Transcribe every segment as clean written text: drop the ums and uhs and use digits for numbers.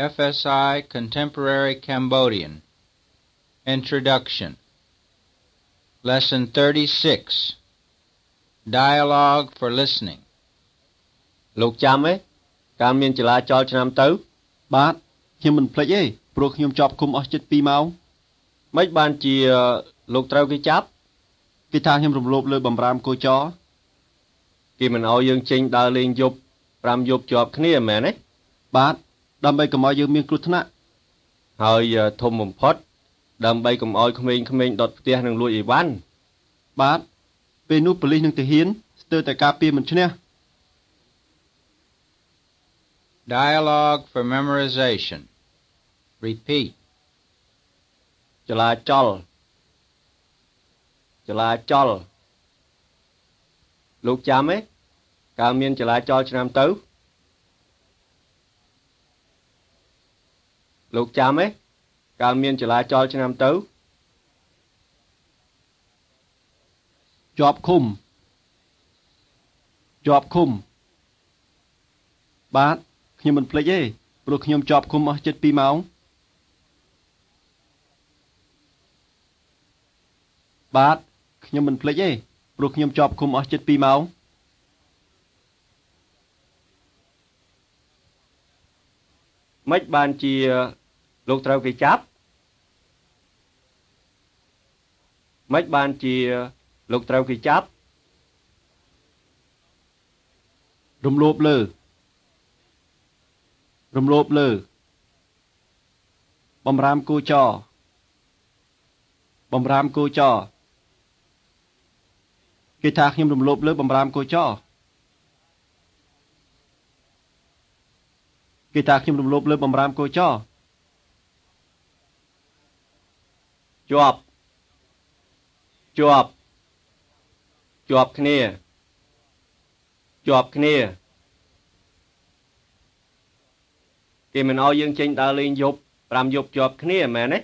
FSI Contemporary Cambodian Introduction Lesson 36 Dialogue for Listening លោកចាំទេការមានចលាចលឆ្នាំទៅបាទខ្ញុំមិនភ្លេចទេព្រោះខ្ញុំជាប់ឃុំអស់ជិត2ម៉ោងមិនបានជាលោកត្រូវគេចាប់គេថាខ្ញុំរំលោភលើបំរាមគោចរគេមិនអោយយើងចេញដើរលេងយប់5យប់ជាប់គ្នាមែនទេបាទដើម្បីកុំឲ្យយើងមានគ្រោះថ្នាក់ហើយធំបំផុតដើម្បីកុំឲ្យក្មេងៗដុតផ្ទះនិងលួចអីវ៉ាន់បាទពេលនោះប៉ូលីសនិងទាហានស្ទើរតែការពារមិនឈ្នះ Dialogue for Memorization Repeat ចលាចលលោកចាំទេការមានចលាចលឆ្នាំទៅលោកចាំទេការមានចលាចលឆ្នាំទៅជាប់ឃុំបាទខ្ញុំមិនភ្លេចទេព្រោះខ្ញុំជាប់ឃុំអស់ជិត2ម៉ោងបាទខ្ញុំមិនភ្លេចទេព្រោះខ្ញុំជាប់ឃុំអស់ជិត2ម៉ោងមិនបានជាលោកត្រូវគេចាប់រំលោភលើបំរាមគោចរគេថាខ្ញុំរំលោភលើបំរាមគោចរជាប់គ្នាគេមិនអោយយើងចេញដើរលេងយប់5យប់ជាប់គ្នាមែនទេ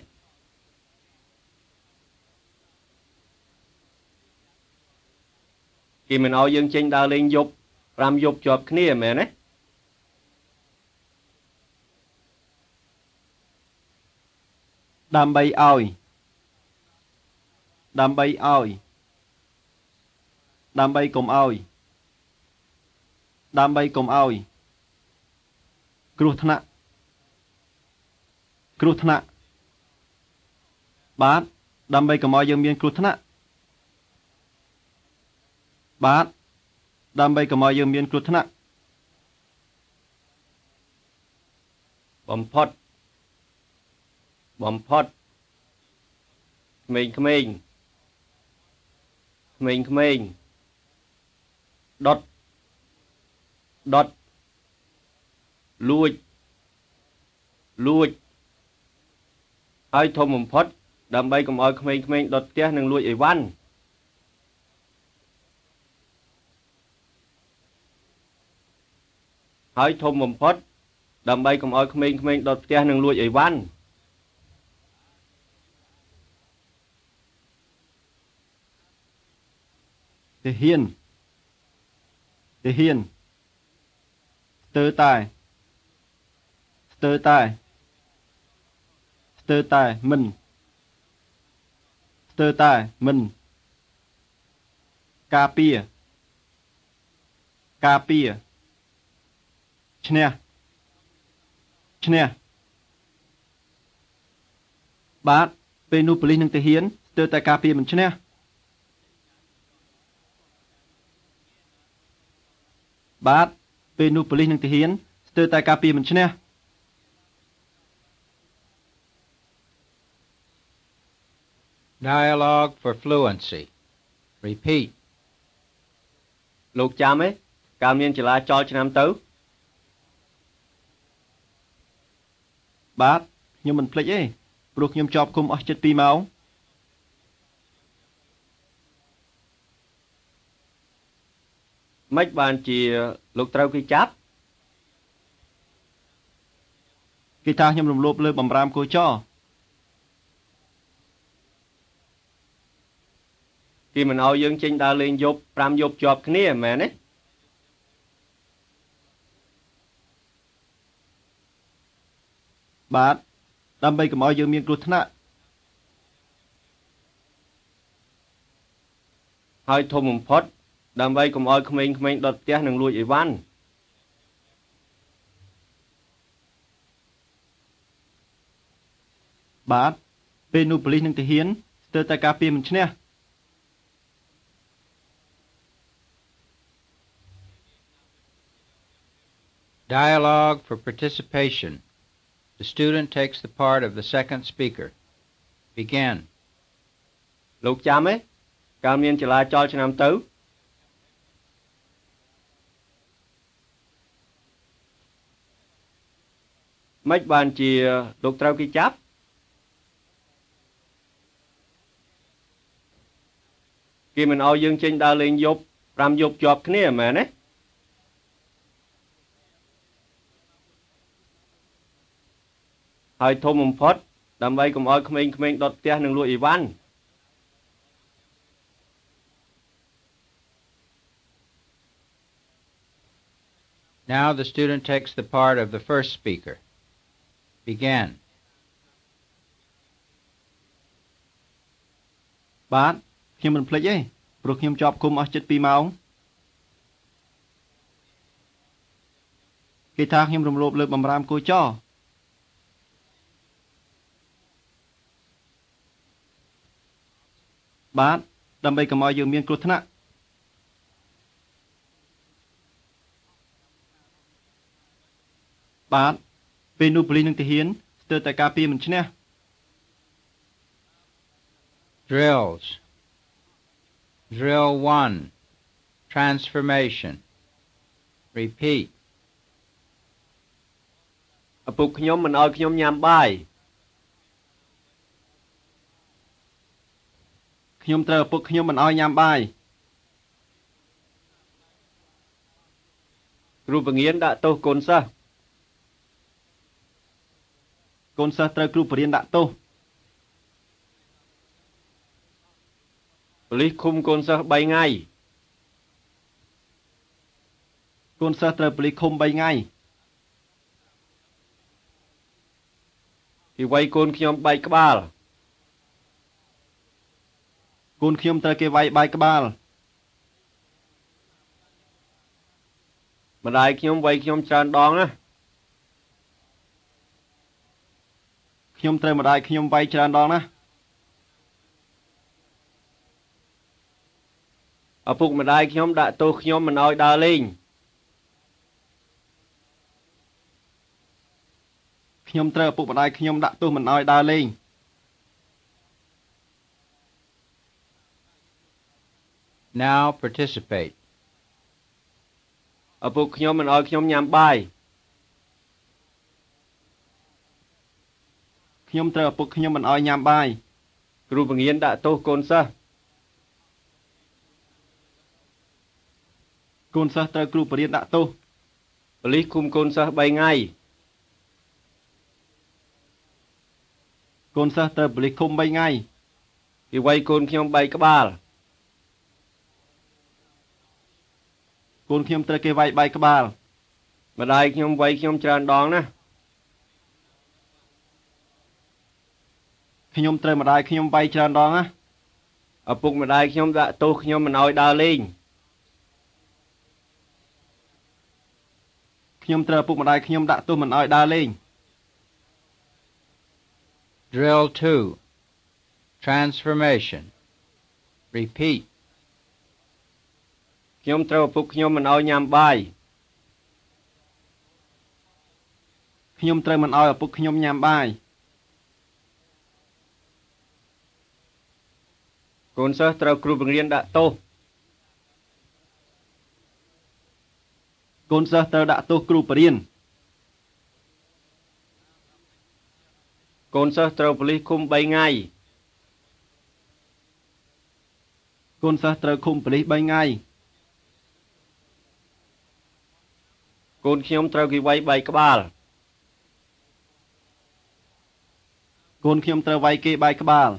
ដើម្បីឲ្យកុំឲ្យគ្រោះថ្នាក់បាទដើម្បីកុំឲ្យយើងមានគ្រោះថ្នាក់បំផុតក្មេងៗដុតលួចហើយធំបំផុតដើម្បីកុំឲ្យក្មេងៗដុតផ្ទះនិងលួចអីវ៉ាន់ទាហានស្ទើរតែមិនការពារឈ្នះបាទពេលនោះប៉ូលីសនិងទាហានស្ទើរតែការពារមិនឈ្នះ Dialogue for Fluency Repeat លោកចាំទេការមានចលាចលឆ្នាំទៅបាទខ្ញុំមិនភ្លេចទេព្រោះខ្ញុំជាប់ឃុំអស់ជិត2ម៉ោងមិនបានជាលោកត្រូវគេចាប់គេថាខ្ញុំរំលោភលើបំរាមគោចរគេមិនអោយយើងចេញដើរលេងយប់5យប់ជាប់គ្នាមែនទេបាទដើម្បីកុំឲ្យយើងមានគ្រោះថ្នាក់ហើយធំបំផុតដើម្បីកុំឲ្យក្មេងៗដុតផ្ទះនិងលួចអីវ៉ាន់បាទពេលនោះប៉ូលីសនិងទាហានស្ទើរតែការពារមិនឈ្នះ Dialogue for participation. The student takes the part of the second speaker. Begin. លោកចាំទេកាលមានចលាចលឆ្នាំទៅមិនបានជាលោកត្រូវគេចាប់គេមិនឲ្យយើងចេញដើរលេងយប់5យប់ជាប់គ្នាមែនទេហើយធំបំផុតដើម្បីកុំឲ្យក្មេងៗដុតផ្ទះនិងលួចអីវ៉ាន់ Now the student takes the part of the first speaker. Begin. បាទខ្ញុំមិនភ្លេចទេព្រោះខ្ញុំជាប់ឃុំអស់ជិត2ម៉ោងគេថាខ្ញុំរំលោភលើបំរាមគោចរបាទដើម្បីកុំឲ្យយើងមានគ្រោះថ្នាក់ បាទពេលនោះប៉ូលីសនិងទាហានស្ទើរតែការពារមិនឈ្នះ Drills. Drill 1. Transformation. Repeat. ឪពុកខ្ញុំមិនឲ្យខ្ញុំញ៉ាំបាយខ្ញុំត្រូវឪពុកខ្ញុំមិនឲ្យញ៉ាំបាយគ្រូបង្រៀនដាក់ទោសកូនសិស្សកូនសិស្សត្រូវគ្រូបរិញ្ញាដាក់ទោសប៉ូលីសឃុំកូនសិស្ស3ថ្ងៃកូនសិស្សត្រូវប៉ូលីសឃុំ3ថ្ងៃពីវាយកូនខ្ញុំបែកក្បាលកូនខ្ញុំត្រូវគេវាយបាយក្បាលម្ដាយខ្ញុំវាយខ្ញុំច្រើនដងណាខ្ញុំត្រូវម្ដាយខ្ញុំវាយច្រើនដងណាស់ឪពុកម្ដាយខ្ញុំដាក់ទោសខ្ញុំមិនឲ្យដើរលេងខ្ញុំត្រូវឪពុកម្ដាយខ្ញុំដាក់ទោសមិនឲ្យដើរលេង Now participate. ឪពុកខ្ញុំមិនឲ្យខ្ញុំញ៉ាំបាយខ្ញុំត្រូវឪពុកខ្ញុំមិនឲ្យញ៉ាំបាយគ្រូបង្រៀនដាក់ទោសកូនសិស្សកូនសិស្សត្រូវគ្រូបរិញ្ញាដាក់ទោសប៉ូលីសឃុំកូនសិស្ស3ថ្ងៃកូនសិស្សត្រូវប៉ូលីសឃុំ3ថ្ងៃពីវាយកូនខ្ញុំបែកក្បាលកូនខ្ញុំត្រូវគេវាយបាយក្បាលម្ដាយខ្ញុំវាយខ្ញុំច្រើនដងណាខ្ញុំត្រូវម្ដាយខ្ញុំវាយច្រើនដងណាឪពុកម្ដាយខ្ញុំដាក់ទោសខ្ញុំមិនឲ្យដើរលេងខ្ញុំត្រូវឪពុកម្ដាយខ្ញុំដាក់ទោសមិនឲ្យដើរលេង Drill 2. Transformation. Repeat. ខ្ញុំត្រូវឪពុកខ្ញុំមិនឲ្យញ៉ាំបាយខ្ញុំត្រូវមិនឲ្យឪពុកខ្ញុំញ៉ាំបាយកូនសិស្សត្រូវគ្រូបង្រៀនដាក់ទោសកូនសិស្សត្រូវដាក់ទោសគ្រូបរិញ្ញាកូនសិស្សត្រូវប៉ូលីសឃុំ3ថ្ងៃកូនសិស្សត្រូវឃុំប៉ូលីស3ថ្ងៃកូនខ្ញុំត្រូវគេវាយបាយក្បាលកូនខ្ញុំត្រូវវាយគេបាយក្បាល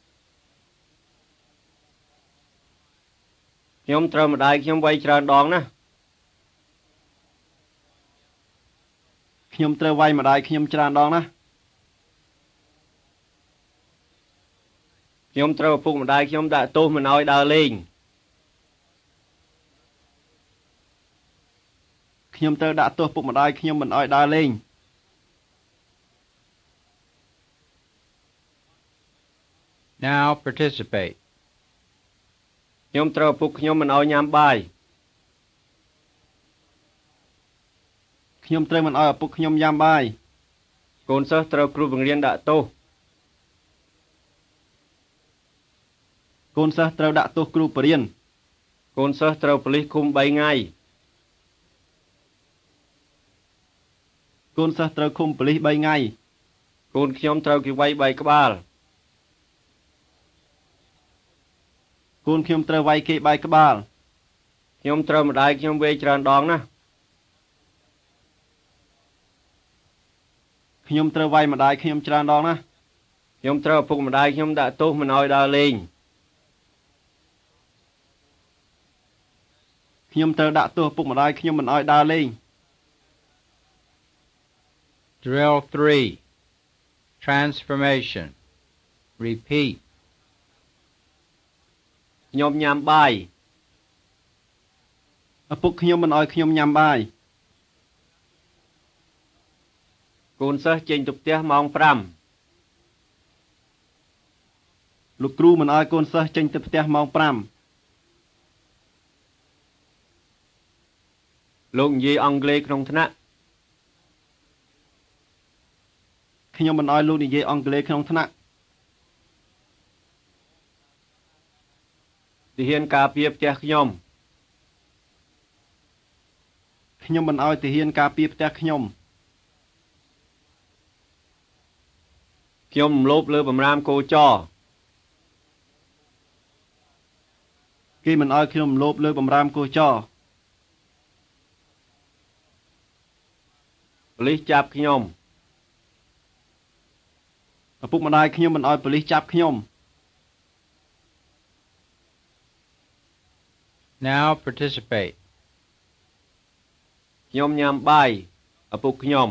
ខ្ញុំត្រូវម្ដាយខ្ញុំវាយច្រើនដងណាខ្ញុំត្រូវវាយម្ដាយខ្ញុំច្រើនដងណាស់ខ្ញុំត្រូវឪពុកម្ដាយខ្ញុំដាក់ទោសមិនឲ្យដើរលេងខ្ញុំត្រូវដាក់ទោសពុកម្ដាយខ្ញុំមិនឲ្យដើរលេង Now participate. ខ្ញុំត្រូវឪពុកខ្ញុំមិនឲ្យញ៉ាំបាយខ្ញុំត្រូវមិនឲ្យឪពុកខ្ញុំញ៉ាំបាយកូនសិស្សត្រូវគ្រូបង្រៀនដាក់ទោសកូនសិស្សត្រូវដាក់ទោសគ្រូបរិញ្ញាកូនសិស្សត្រូវប៉ូលីសឃុំ 3 ថ្ងៃកូនសិស្សត្រូវឃុំប៉ូលីស 3 ថ្ងៃកូនខ្ញុំត្រូវគេវាយ3ក្បាលកូនខ្ញុំត្រូវវាយគេបាយក្បាលខ្ញុំត្រូវម្ដាយខ្ញុំវាយច្រើនដងណាស់ខ្ញុំត្រូវវាយម្ដាយខ្ញុំច្រើនដងណាស់ខ្ញុំត្រូវឪពុកម្ដាយខ្ញុំដាក់ទោសមិនឲ្យដើរលេងខ្ញុំត្រូវដាក់ទោសឪពុកម្ដាយខ្ញុំមិនឲ្យដើរលេង Drill 3. Transformation. Repeat. ខ្ញុំញ៉ាំបាយឪពុកខ្ញុំមិនឲ្យខ្ញុំញ៉ាំបាយកូនសិស្សចេញទៅផ្ទះម៉ោងលោកគ្រូមិនឲ្យកូនសិស្សចេញទៅផ្ទះម៉ោង 5 លោកនិយាយអង់គ្លេសក្នុងថ្នាក់ខ្ញុំមិនឲ្យលោកនិយាយអង់គ្លេសក្នុងថ្នាក់ទាហានការពារផ្ទះខ្ញុំខ្ញុំមិនឲ្យទាហានការពារផ្ទះខ្ញុំខ្ញុំរំលោភលើបម្រាមគោចរគេមិនឲ្យខ្ញុំលោភលើបម្រាមគោចរប៉ូលីសចាប់ខ្ញុំឪពុកម្ដាយខ្ញុំមិនឲ្យប៉ូលីសចាប់ខ្ញុំ Now participate. ខ្ញុំញ៉ាំបាយឪពុកខ្ញុំ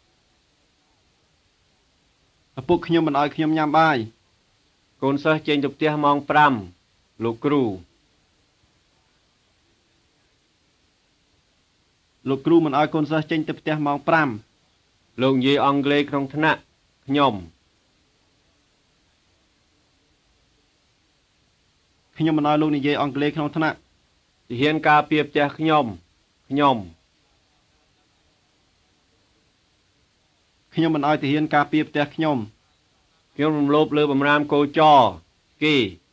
ឪពុកខ្ញុំមិនឲ្យខ្ញុំញ៉ាំបាយកូនសិស្សចេញទៅផ្ទះម៉ោង 5 លោកគ្រូលោកគ្រូមិនឲ្យកូនសិស្សចេញទៅផ្ទះម៉ោង 5 លោកនិយាយអង់គ្លេសក្នុងថ្នាក់ខ្ញុំខ្ញុំមិនឲ្យលោកនិយាយអង់គ្លេសក្នុងថ្នាក់ទាហានការពារផ្ទះខ្ញុំ ខ្ញុំខ្ញុំមិនឲ្យទាហានការពារផ្ទះខ្ញុំខ្ញុំរំលោភលើបម្រាមគោចរគេ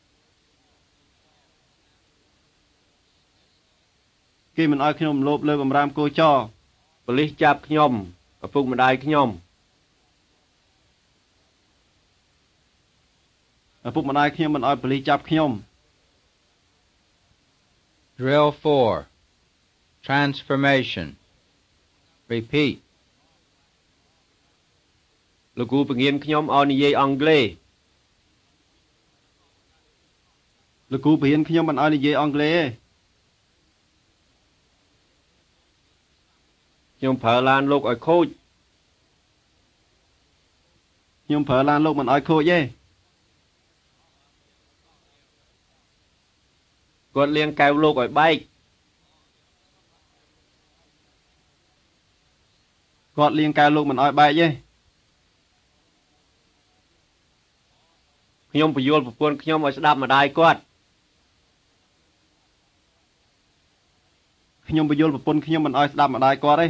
គេមិនឲ្យខ្ញុំលោភលើបម្រាមគោចរប៉ូលីសចាប់ខ្ញុំឪពុកម្ដាយខ្ញុំឪពុកម្ដាយខ្ញុំមិនឲ្យប៉ូលីសចាប់ខ្ញុំ Drill 4. Transformation. Repeat. លោកគ្រូបង្រៀនខ្ញុំឲ្យនិយាយអង់គ្លេសលោកគ្រូបរៀនខ្ញុំមិនឲ្យនិយាយអង់គ្លេសទេខ្ញុំប្រើឡានលោកឲ្យខូចខ្ញុំប្រើឡានលោកមិនឲ្យខូចទេគាត់លាងកែវលោកឲ្យបែកគាត់លាងកែវលោកមិនឲ្យបែកទេខ្ញុំបញ្យល់ប្រពន្ធខ្ញុំឲ្យស្ដាប់ម្ដាយគាត់ខ្ញុំបញ្យល់ប្រពន្ធខ្ញុំមិនឲ្យស្ដាប់ម្ដាយគាត់ទេ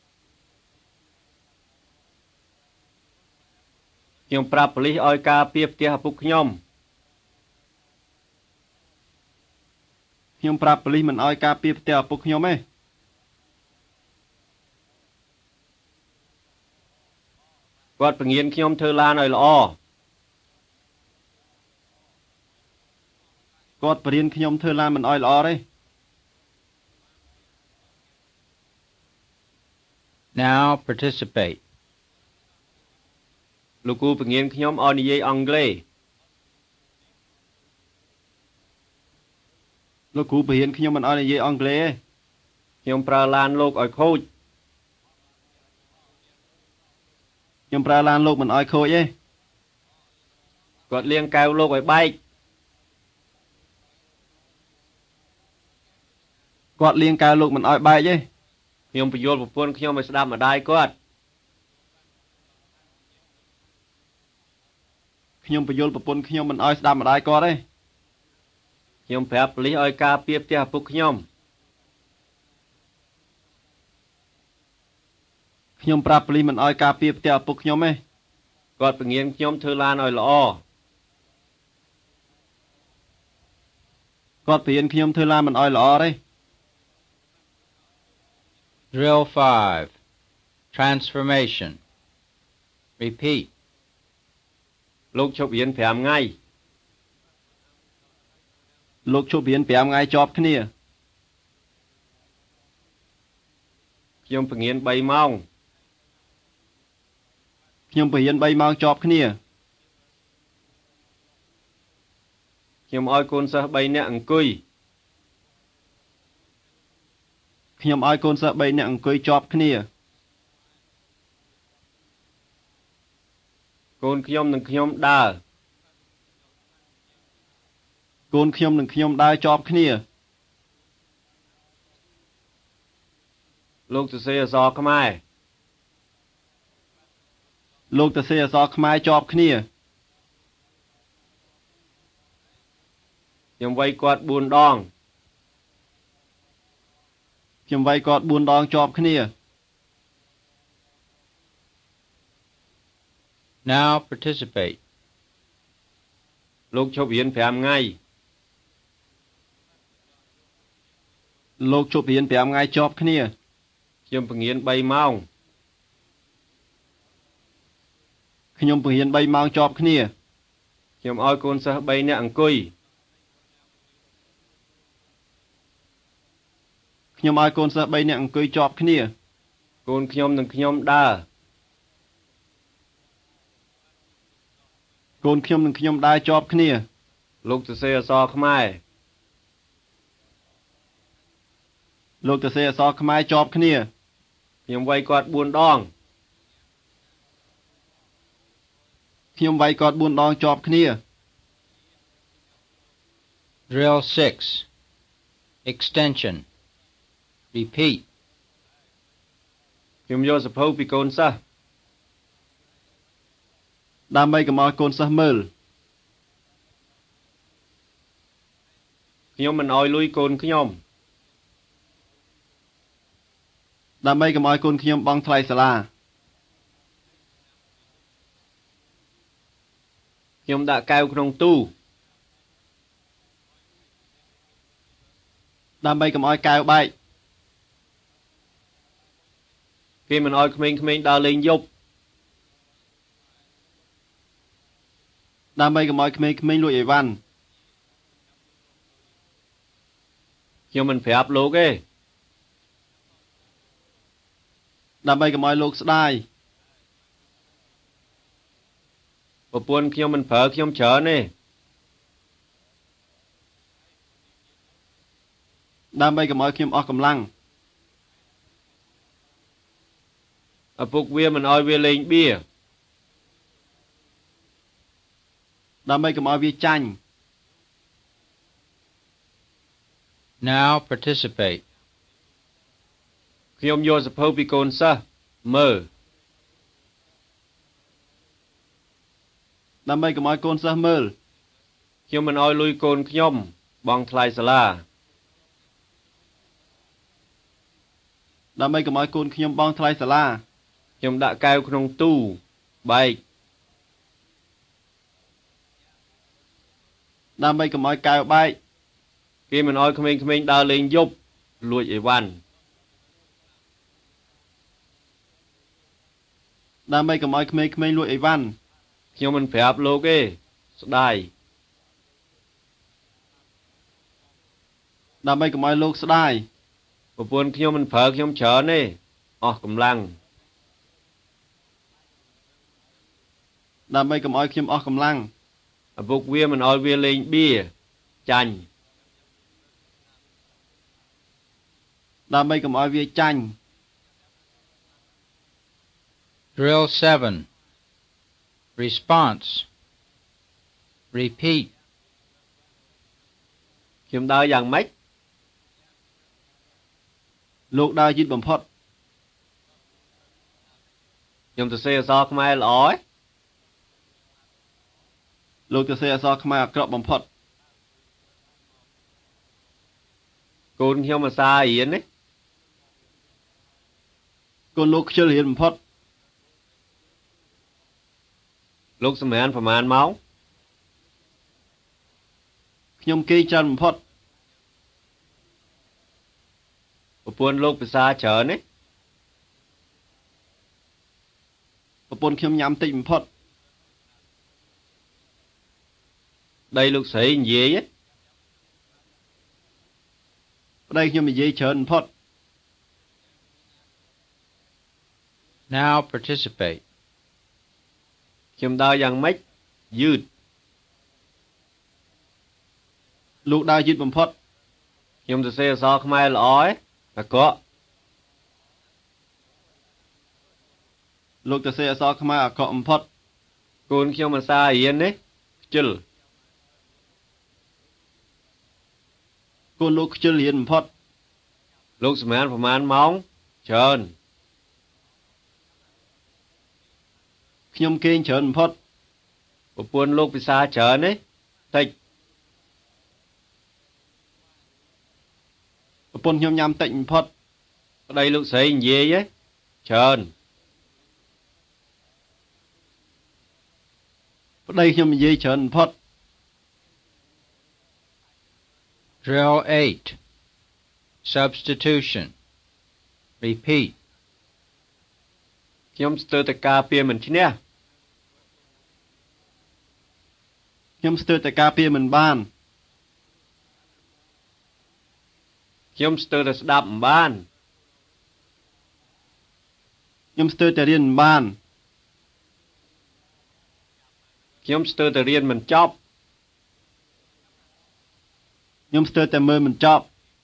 ខ្ញុំប្រាប់ប៉ូលីសឲ្យការពារផ្ទះឪពុកខ្ញុំខ្ញុំប្រាប់ប៉ូលីសមិនឲ្យការពារផ្ទះឪពុកខ្ញុំទេគាត់បង្រៀនខ្ញុំធ្វើឡានឲ្យល្អគាត់បរៀនខ្ញុំធ្វើឡានមិនឲ្យល្អទេ Now participate. លោកគ្រូបង្រៀនខ្ញុំឲ្យនិយាយអង់គ្លេសលោកគ្រូបរៀនខ្ញុំមិនឲ្យនិយាយអង់គ្លេសទេខ្ញុំប្រើឡានលោកឲ្យខូចខ្ញុំប្រើឡានលោកមិនឲ្យខូចទេគាត់លាងកែវលោកឲ្យបែកគាត់លៀងកៅលោកមិនឲ្យបែកទេខ្ញុំបញ្យល់ប្រពន្ធខ្ញុំឲ្យស្ដាប់ម្ដាយគាត់ខ្ញុំបញ្យល់ប្រពន្ធខ្ញុំមិនឲ្យស្ដាប់ម្ដាយគាត់ទេខ្ញុំប្រាប់ប៉ូលីសឲ្យការពារផ្ទះឪពុកខ្ញុំខ្ញុំប្រាប់ប៉ូលីសមិនឲ្យការពារផ្ទះឪពុកខ្ញុំទេគាត់ពង្រៀនខ្ញុំធ្វើឡានឲ្យល្អគាត់បរៀនខ្ញុំធ្វើឡានមិនឲ្យល្អទេ Drill 5. Transformation. Repeat. លោកឈប់រៀន5ថ្ងៃលោកឈប់រៀន5ថ្ងៃជាប់គ្នាខ្ញុំពង្រៀន3ម៉ោងខ្ញុំបរៀន3ម៉ោងជាប់គ្នាខ្ញុំឲ្យកូនសិស្ស3នាក់អង្គុយខ្ញុំឲ្យកូនសិស្ស3នាក់អង្គុយជាប់គ្នាកូនខ្ញុំនិងខ្ញុំដើរកូនខ្ញុំនិងខ្ញុំដើរជាប់គ្នាលោកសរសេរអក្សរខ្មែរលោកទៅសេអក្សរខ្មែរជាប់គ្នាខ្ញុំវាយគាត់4ដងខ្ញុំវាយគាត់4ដងជាប់គ្នា Now participate. លោកឈប់រៀន5ថ្ងៃលោកជប់រៀន5ថ្ងៃជាប់គ្នាខ្ញុំពង្រៀន3ម៉ោងខ្ញុំបរៀន3ម៉ោងជាប់គ្នាខ្ញុំឲ្យកូនសិស្ស3នាក់អង្គុយខ្ញុំឲ្យកូនសិស្ស3នាក់អង្គុយជាប់គ្នាកូនខ្ញុំនិងខ្ញុំដើរកូនខ្ញុំនិងខ្ញុំដើរជាប់គ្នាលោកសរសេរអក្សរខ្មែរលោកទៅសេអក្សរខ្មែរជាប់គ្នាខ្ញុំវាយគាត់4ដងខ្ញុំវាយគាត់4ដងជាប់គ្នា Drill 6. Extension. Repeat. ខ្ញុំយកសភៅពីកូនសិស្សដើម្បីកុំឲ្យកូនសិស្សមើលខ្ញុំមិនឲ្យលុយកូនខ្ញុំដើម្បីកុំឲ្យកូនខ្ញុំបង់ថ្លៃសាលាខ្ញុំដាក់កែវក្នុងទូដើម្បីកុំឲ្យកែវបែកគេមិនឲ្យក្មេងៗដើរលេងយប់ដើម្បីកុំឲ្យក្មេងៗលួចអីវ៉ាន់ខ្ញុំមិនប្រាប់លោកទេដើម្បីកុំឲ្យលោកស្ដាយប្រពន្ធខ្ញុំមិនប្រើខ្ញុំច្រើនទេដើម្បីកុំឲ្យខ្ញុំអស់កម្លាំងឪពុកវាមិនឲ្យវាលេងបៀដើម្បីកុំឲ្យវាចាញ់ Now participate. ខ្ញុំយកសភៅពីកូនសិស្សមើលដើម្បីកុំឲ្យកូនសិស្សមើលខ្ញុំមិនឲ្យលុយកូនខ្ញុំបង់ថ្លៃសាលាដើម្បីកុំឲ្យកូនខ្ញុំបង់ថ្លៃសាលាខ្ញុំដាក់កែវក្នុងទូបែកដើម្បីកុំឲ្យកែវបែកគេមិនឲ្យក្មេងៗដើរលេងយប់លួចអីវ៉ាន់ដើម្បីកុំឲ្យក្មេងៗលួចអីវ៉ាន់ខ្ញុំមិនប្រាប់លោកទេស្ដាយដើម្បីកុំឲ្យលោកស្ដាយប្រពន្ធខ្ញុំមិនប្រើខ្ញុំច្រើនទេអស់កម្លាំងដើម្បីកុំឲ្យខ្ញុំអស់កម្លាំងឪពុកវាមិនឲ្យវាលេងបៀចាញ់ដើម្បីកុំឲ្យវាចាញ់ Drill 7. Response. Repeat. ខ្ញុំដើរយ៉ាងម៉េចលោកដើរយឺតបំផុតខ្ញុំទៅសេអក្សរខ្មែរល្អឯងលោកទៅសេអក្សរខ្មែរអាក្រក់បំផុតកូនខ្ញុំអាសារៀនទេកូនលោកខ្ជិលរៀនបំផុតលោកសម្រានប្រហែលម៉ោងខ្ញុំគេងច្រើនបំផុតប្រពន្ធលោកភាសាច្រើនទេប្រពន្ធខ្ញុំញ៉ាំតិចបំផុតប្តីលោកស្រីនិយាយទេប្តីខ្ញុំនិយាយច្រើនបំផុត Now participate. ខ្ញុំដើរយ៉ាងម៉េចយឺតលោកដើរយឺតបំផុតខ្ញុំទៅសេអក្សរខ្មែរល្អឯងអាក្រក់លោកទៅសេអក្សរខ្មែរអាក្រក់បំផុតកូនខ្ញុំអាសារៀនទេខ្ជិលកូនលោកខ្ជិលរៀនបំផុតលោកសម្រានប្រហែលម៉ោងច្រើនខ្ញុំគេងច្រើនបំផុតប្រពន្ធលោកភាសាច្រើនទេតិចប្រពន្ធខ្ញុំញ៉ាំតិចបំផុតប្តីលោកស្រីនិយាយទេច្រើនប្តីខ្ញុំនិយាយច្រើនបំផុត Drill 8. Substitution. Repeat. ខ្ញុំស្ទើរតែការពារមិនឈ្នះខ្ញុំស្ទើរតែការពារមិនបានខ្ញុំស្ទើរតែស្ដាប់មិនបានខ្ញុំស្ទើរតែរៀនមិនបានខ្ញុំស្ទើរតែរៀនមិនចប់ខ្ញុំស្ទើរតែមើលមិនចប់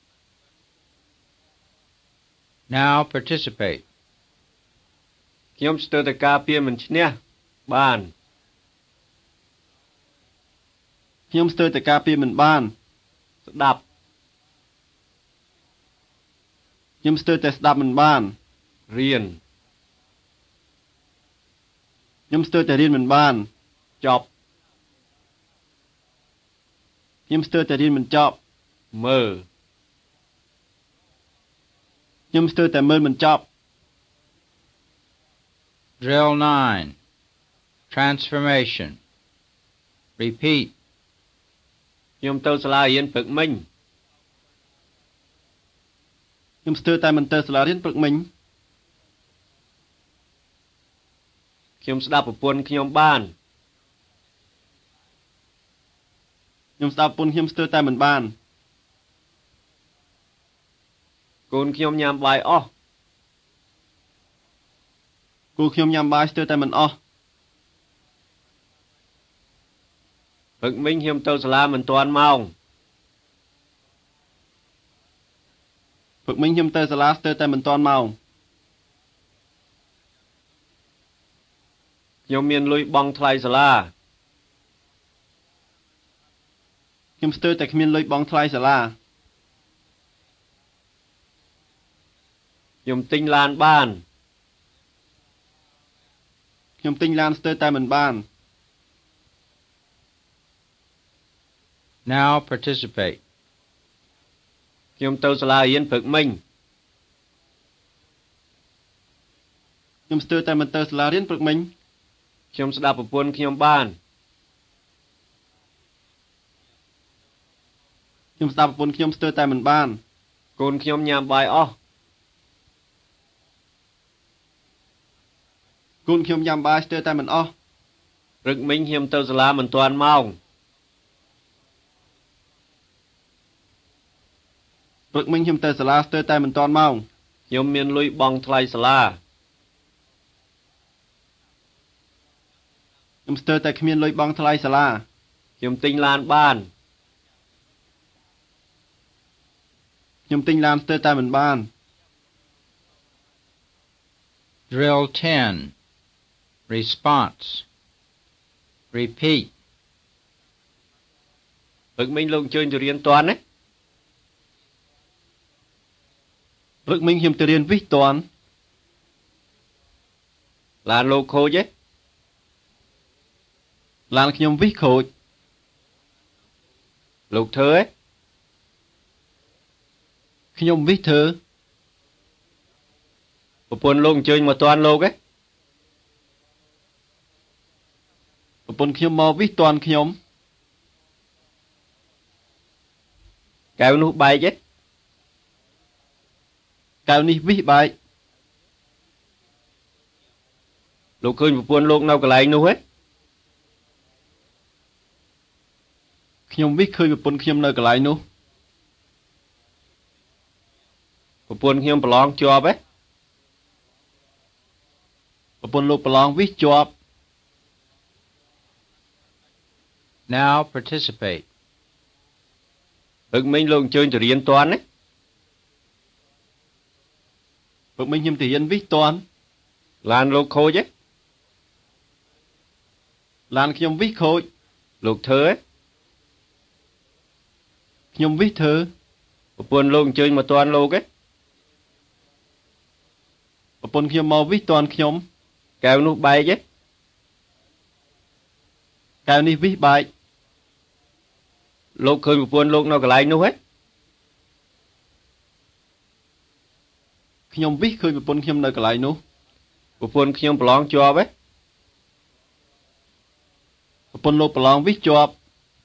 Now participate. ខ្ញុំស្ទើរតែការពារមិនឈ្នះបានខ្ញុំស្ទើរតែការពារមិនបានស្ដាប់ខ្ញុំស្ទើរតែស្ដាប់មិនបានរៀនខ្ញុំស្ទើរតែរៀនមិនបានចប់ខ្ញុំស្ទើរតែរៀនមិនចប់មើលខ្ញុំស្ទើរតែមើលមិនចប់ Drill 9. Transformation. Repeat. ខ្ញុំទៅសាលារៀនព្រឹកមិញខ្ញុំស្ទើរតែមិនទៅសាលារៀនព្រឹកមិញខ្ញុំស្ដាប់ប្រពន្ធខ្ញុំបានខ្ញុំស្ដាប់ប្រពន្ធខ្ញុំស្ទើរតែមិនបានកូនខ្ញុំញ៉ាំបាយអស់គូខ្ញុំញ៉ាំបាយស្ទើរតែមិនអស់ព្រឹកមិញខ្ញុំទៅសាលាមិនទាន់ម៉ោងព្រឹកមិញខ្ញុំទៅសាលាស្ទើរតែមិនទាន់ម៉ោងខ្ញុំមានលុយបង់ថ្លៃសាលាខ្ញុំស្ទើរតែគ្មានលុយបង់ថ្លៃសាលាខ្ញុំទិញឡានបានខ្ញុំទិញឡានស្ទើរតែមិនបាន Now participate. ខ្ញុំទៅសាលារៀនព្រឹកមិញខ្ញុំស្ទើរតែមិនទៅសាលារៀនព្រឹកមិញខ្ញុំស្ដាប់ប្រពន្ធខ្ញុំបានខ្ញុំស្ដាប់ប្រពន្ធខ្ញុំស្ទើរតែមិនបានកូនខ្ញុំញ៉ាំបាយអស់គូនខ្ញុំញ៉ាំបាយស្ទើរតែមិនអស់ព្រឹកមិញខ្ញុំទៅសាលាមិនទាន់ម៉ោងព្រឹកមិញខ្ញុំទៅសាលាស្ទើរតែមិនទាន់ម៉ោងខ្ញុំមានលុយបង់ថ្លៃសាលាខ្ញុំស្ទើរតែគ្មានលុយបង់ថ្លៃសាលាខ្ញុំទិញឡានបានខ្ញុំទិញឡានស្ទើរតែមិនបាន Drill 10. Response. Repeat. ព្រឹកមិញលោកអញ្ជើញទៅរៀនទាន់ទេព្រឹកមិញខ្ញុំទៅរៀនវិសតាន់ឡានលោកខូចទេឡានខ្ញុំវិសខូចលោកធ្វើទេខ្ញុំវិសធ្វើប្រពន្ធលោកអញ្ជើញមកតាន់លោកទេប្រពន្ធខ្ញុំមកវិសតាន់ខ្ញុំកែវនោះបែកទេកែវនេះវិសបែកលោកឃើញប្រពន្ធលោកនៅកន្លែងនោះទេខ្ញុំវិសឃើញប្រពន្ធខ្ញុំនៅកន្លែងនោះប្រពន្ធខ្ញុំប្រឡងជាប់ទេប្រពន្ធលោកប្រឡងវិសជាប់ Now participate. ព្រឹកមិញលោកអញ្ជើញទៅរៀនតាន់ទេព្រឹកមិញខ្ញុំទៅរៀនវិសតាន់ឡានលោកខូចទេឡានខ្ញុំវិសខូចលោកធ្វើទេខ្ញុំវិសធ្វើប្រពន្ធលោកអញ្ជើញមកតាន់លោកទេប្រពន្ធខ្ញុំមកវិសតាន់ខ្ញុំកែវនោះបែកទេកែវនេះវិសបែកលោកឃើញប្រពន្ធលោកនៅកន្លែងនោះទេខ្ញុំវិសឃើញប្រពន្ធខ្ញុំនៅកន្លែងនោះប្រពន្ធខ្ញុំប្រឡងជាប់ទេប្រពន្ធលោកប្រឡងវិសជាប់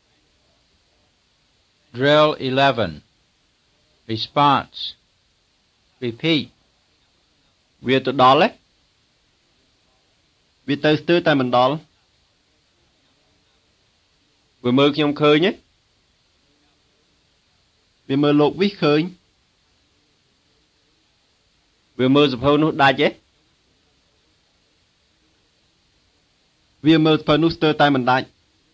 Drill 11. Response. Repeat. វាទៅដល់ទេវាទៅស្ទើរតែមិនដល់វាមើលខ្ញុំឃើញទេវាមើលលោកវិសឃើញវាមើលសភៅនោះដាច់ទេវាមើលសភៅនោះស្ទើរតែមិនដាច់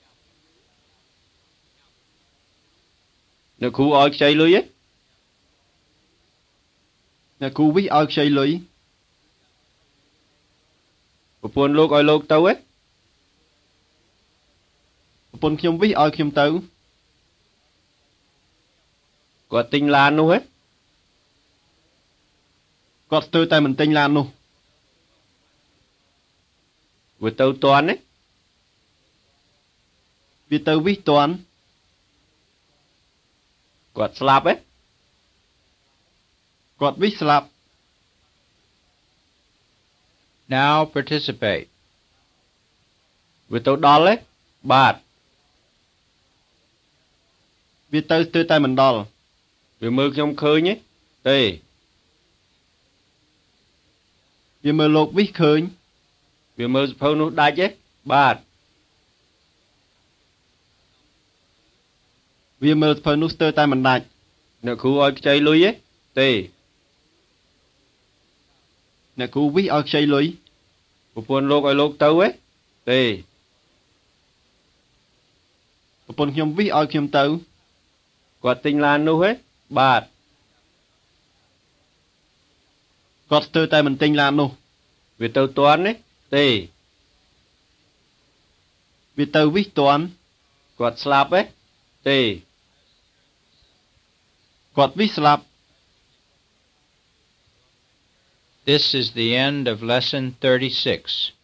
អ្នកគ្រូឲ្យខ្ចីលុយទេអ្នកគ្រូវិសឲ្យខ្ចីលុយប្រពន្ធលោកឲ្យលោកទៅទេប្រពន្ធខ្ញុំវិសឲ្យខ្ញុំទៅគាត់ទិញឡាននោះទេគាត់ស្ទើរតែមិនទិញឡាននោះវាទៅតាន់ទេវាទៅវិសតាន់គាត់ស្លាប់ទេគាត់វិសស្លាប់ Now participate. វាទៅដល់ទេបាទវាទៅស្ទើរតែមិនដល់វាមើលខ្ញុំឃើញទេវាមើលលោកវិសឃើញវាមើលសភៅនោះដាច់ទេបាទវាមើលសភៅនោះស្ទើរតែមិនដាច់អ្នកគ្រូឲ្យខ្ចីលុយទេអ្នកគ្រូវិសឲ្យខ្ចីលុយប្រពន្ធលោកឲ្យលោកទៅទេប្រពន្ធខ្ញុំវិសឲ្យខ្ញុំទៅគាត់ទិញឡាននោះទេបាទគាត់ស្ទើរតែមិនទិញឡាននោះវាទៅតាន់ទេវាទៅវិសតាន់គាត់ស្លាប់ទេគាត់វិសស្លាប់ This is the end of lesson 36.